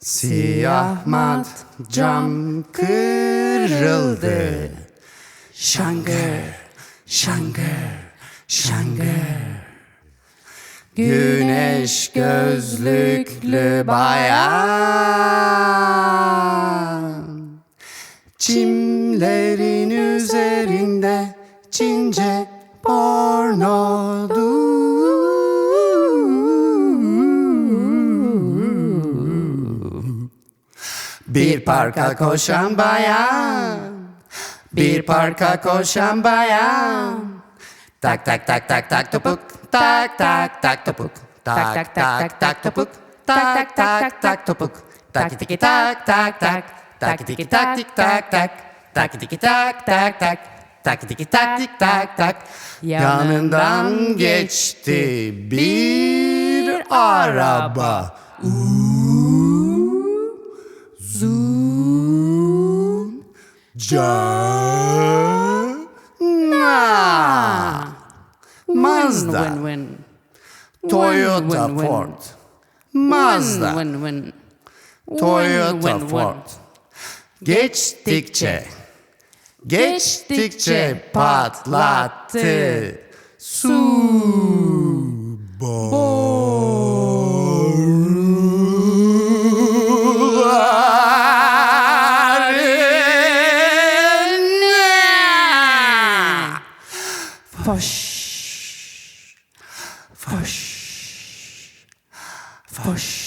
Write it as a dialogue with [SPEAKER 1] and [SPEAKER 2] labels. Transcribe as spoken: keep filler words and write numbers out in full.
[SPEAKER 1] Siyah mat cam kırıldı. Şangır, şangır, şangır. Güneş gözlüklü bayan çimlerin üzerinde cince pornodu. Bir parka koşan bayan, bir parka koşan bayan. Tak tak tak tak tak topuk, tak tak tak topuk, tak tak tak tak topuk, tak tak tak topuk, tak tiki tak tak tak, tak tiki tak tik tak tak, tak tiki tak tak tak, tak tiki tak tik tak tak. Yanından geçti bir araba. Zoom, Cana, Mazda,
[SPEAKER 2] Win, win.
[SPEAKER 1] Toyota,
[SPEAKER 2] Win, win,
[SPEAKER 1] Ford,
[SPEAKER 2] win.
[SPEAKER 1] Mazda,
[SPEAKER 2] Win, win.
[SPEAKER 1] Toyota,
[SPEAKER 2] Win, win,
[SPEAKER 1] Ford. Geçtikçe, geçtikçe patlattı. Subaru.
[SPEAKER 2] Foş. Foş. Foş.